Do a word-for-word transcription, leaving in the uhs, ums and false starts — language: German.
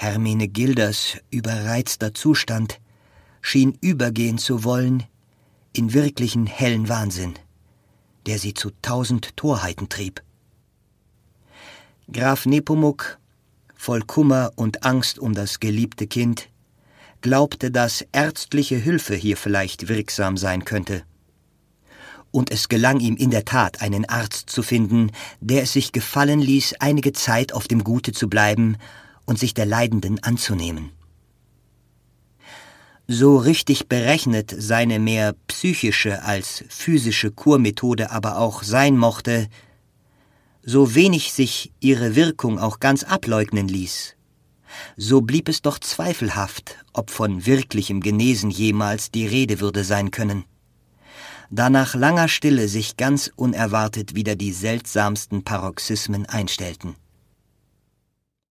Hermenegildas überreizter Zustand schien übergehen zu wollen in wirklichen hellen Wahnsinn, der sie zu tausend Torheiten trieb. Graf Nepomuk, voll Kummer und Angst um das geliebte Kind, glaubte, dass ärztliche Hilfe hier vielleicht wirksam sein könnte. Und es gelang ihm in der Tat, einen Arzt zu finden, der es sich gefallen ließ, einige Zeit auf dem Gute zu bleiben und sich der Leidenden anzunehmen. So richtig berechnet seine mehr psychische als physische Kurmethode aber auch sein mochte, so wenig sich ihre Wirkung auch ganz ableugnen ließ, so blieb es doch zweifelhaft, ob von wirklichem Genesen jemals die Rede würde sein können, da nach langer Stille sich ganz unerwartet wieder die seltsamsten Paroxysmen einstellten.